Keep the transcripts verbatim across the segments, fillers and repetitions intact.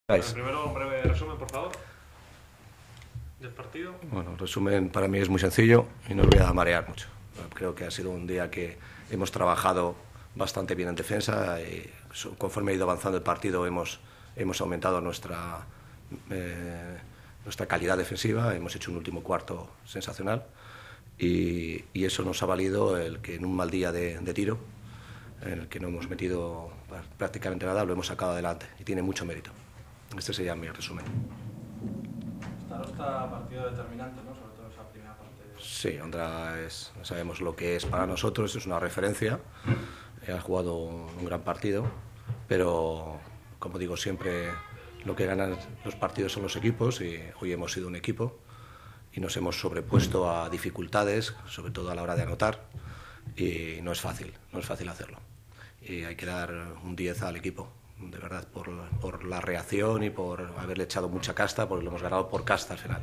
Bueno, primero, un breve resumen, por favor, del partido. Bueno, el resumen para mí es muy sencillo y no os voy a marear mucho. Creo que ha sido un día que hemos trabajado bastante bien en defensa y conforme ha ido avanzando el partido hemos, hemos aumentado nuestra, eh, nuestra calidad defensiva, hemos hecho un último cuarto sensacional y, y eso nos ha valido el que en un mal día de, de tiro, en el que no hemos metido prácticamente nada, lo hemos sacado adelante y tiene mucho mérito. Este sería mi resumen. Starosta, partido determinante, ¿no? Sobre todo esa primera parte. Sí, Ondra es, sabemos lo que es para nosotros, es una referencia. Ha jugado un gran partido, pero como digo siempre, lo que ganan los partidos son los equipos y hoy hemos sido un equipo y nos hemos sobrepuesto a dificultades, sobre todo a la hora de anotar, y no es fácil, no es fácil hacerlo. Y hay que dar un diez al equipo, de verdad, por, por la reacción y por haberle echado mucha casta, porque lo hemos ganado por casta al final.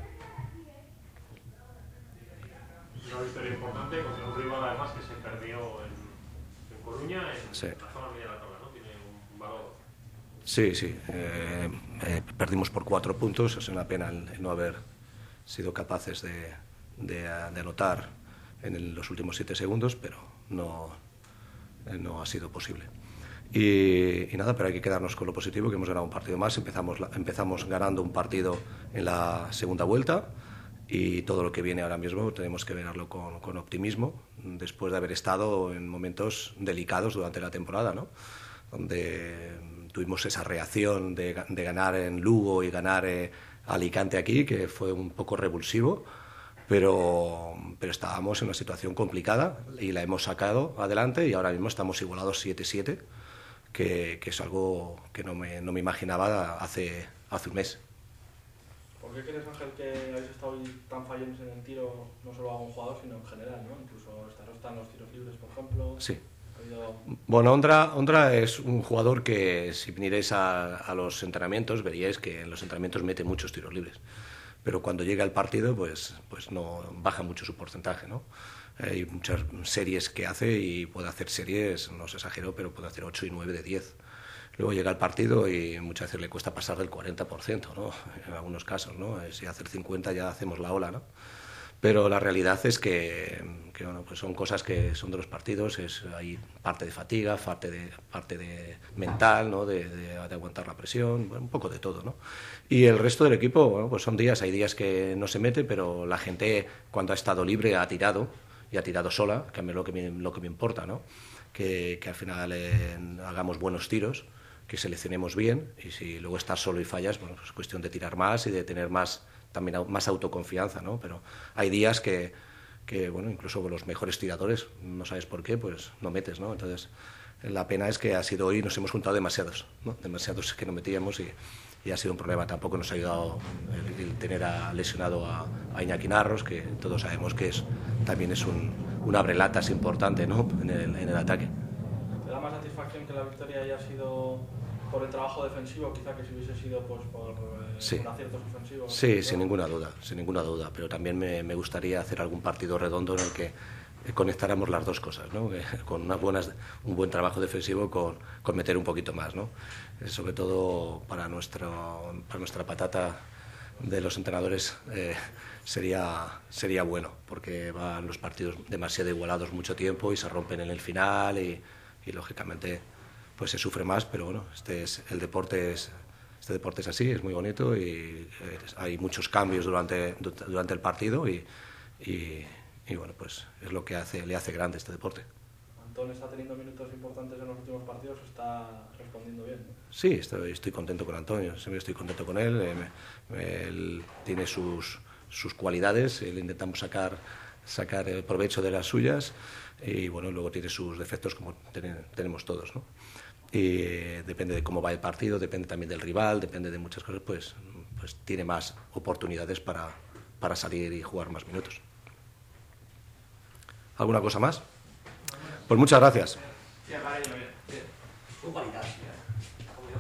Una victoria importante contra un rival además que se perdió en, en Coruña, en sí. La zona media de la tabla, ¿no? Tiene un, un valor. Sí, sí. Eh, eh, perdimos por cuatro puntos, es una pena el, el no haber sido capaces de, de, de anotar en el, los últimos siete segundos, pero no, eh, no ha sido posible. Y, y nada, pero hay que quedarnos con lo positivo, que hemos ganado un partido más. Empezamos, empezamos ganando un partido en la segunda vuelta y todo lo que viene ahora mismo tenemos que verlo con, con optimismo, después de haber estado en momentos delicados durante la temporada, ¿no? Donde tuvimos esa reacción de, de ganar en Lugo y ganar eh, Alicante aquí, que fue un poco revulsivo, pero, pero estábamos en una situación complicada y la hemos sacado adelante y ahora mismo estamos igualados siete siete. Que, que es algo que no me, no me imaginaba hace, hace un mes. ¿Por qué crees, Ángel, que habéis estado tan fallones en el tiro, no solo a un jugador, sino en general, ¿no? Incluso Starosta en los tiros libres, por ejemplo. Sí. Ha habido... Bueno, Ondra, Ondra es un jugador que, si vinierais a, a los entrenamientos, veríais que en los entrenamientos mete muchos tiros libres. Pero cuando llega el partido, pues, pues no baja mucho su porcentaje, ¿no? Hay muchas series que hace y puede hacer series, no se exageró, pero puede hacer ocho y nueve de diez. Luego llega el partido y muchas veces le cuesta pasar del cuarenta por ciento, ¿no? En algunos casos, ¿no? Si hace el cincuenta ya hacemos la ola, ¿no? Pero la realidad es que, que bueno, pues son cosas que son de los partidos, es, hay parte de fatiga, parte de, parte de mental, ¿no? de, de, de aguantar la presión, bueno, un poco de todo, ¿no? Y el resto del equipo, bueno, pues son días, hay días que no se mete, pero la gente cuando ha estado libre ha tirado, y ha tirado sola, que a mí es lo que me, lo que me importa, ¿no? Que, que al final eh, hagamos buenos tiros, que seleccionemos bien, y si luego estás solo y fallas, bueno, pues es cuestión de tirar más y de tener más, también más autoconfianza, ¿no? Pero hay días que, que, bueno, incluso con los mejores tiradores, no sabes por qué, pues no metes, ¿no? Entonces, la pena es que ha sido hoy, nos hemos juntado demasiados, ¿no? Demasiados que no metíamos y, y ha sido un problema. Tampoco nos ha ayudado el, el tener a, lesionado a, a Iñaki Narros, que todos sabemos que es, también es un, un abrelatas importante, ¿no? en, el, en el ataque. ¿Te da más satisfacción que la victoria haya sido por el trabajo defensivo, quizá que si hubiese sido pues, por eh, sí. aciertos ofensivos? Sí, sin ninguna duda, sin ninguna duda. Pero también me, me gustaría hacer algún partido redondo en el que conectáramos las dos cosas, ¿no? Con unas buenas, un buen trabajo defensivo con, con meter un poquito más, ¿no? Sobre todo para, nuestro, para nuestra patata de los entrenadores eh, sería, sería bueno, porque van los partidos demasiado igualados mucho tiempo y se rompen en el final y, y lógicamente pues se sufre más, pero bueno, este es, el deporte es, este deporte es así, es muy bonito y eh, hay muchos cambios durante, durante el partido y, y Y bueno, pues es lo que hace, le hace grande este deporte. ¿Antón está teniendo minutos importantes en los últimos partidos o está respondiendo bien, ¿no? Sí, estoy, estoy contento con Antonio, siempre estoy contento con él. Eh, me, él tiene sus, sus cualidades, le intentamos sacar, sacar el provecho de las suyas y bueno, luego tiene sus defectos como ten, tenemos todos, ¿no? Y eh, depende de cómo va el partido, depende también del rival, depende de muchas cosas, pues, pues tiene más oportunidades para, para salir y jugar más minutos. ¿Alguna cosa más? Pues muchas gracias. Sí,